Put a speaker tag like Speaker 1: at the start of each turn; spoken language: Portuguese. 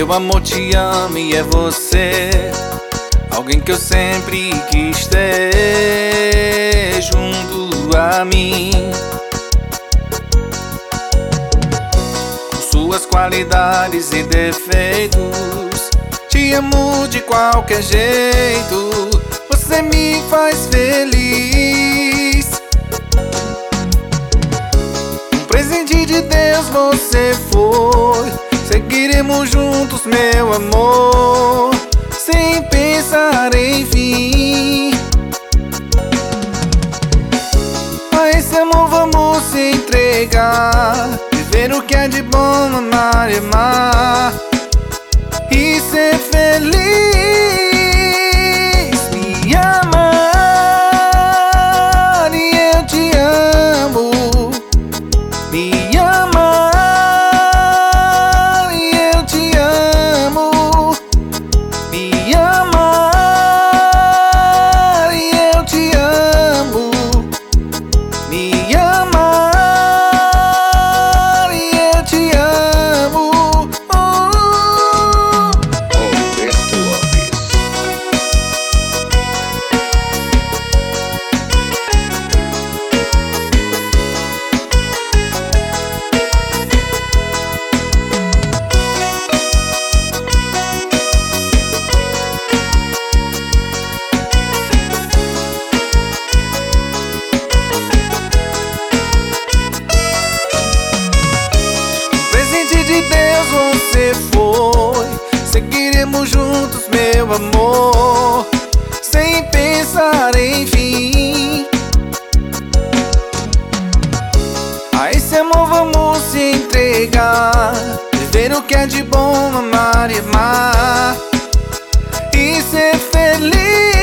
Speaker 1: Meu amor te ama e é você, alguém que eu sempre quis ter junto a mim. Com suas qualidades e defeitos, te amo de qualquer jeito. Você me faz feliz. Um presente de Deus você foi. Seguiremos juntos, meu amor, sem pensar em fim. A esse amor vamos se entregar, viver o que é de bom, amar e amar e ser feliz. Me amar e eu te amo. Me amar e eu te amo. Me amar e eu te amo. Me amar e eu te amo.
Speaker 2: Roberto Lopes.
Speaker 1: Presente de Deus você foi. Seguiremos juntos, meu amor, sem pensar em fim. A esse amor vamos se entregar, viver o que é de bom, amar e amar e ser feliz.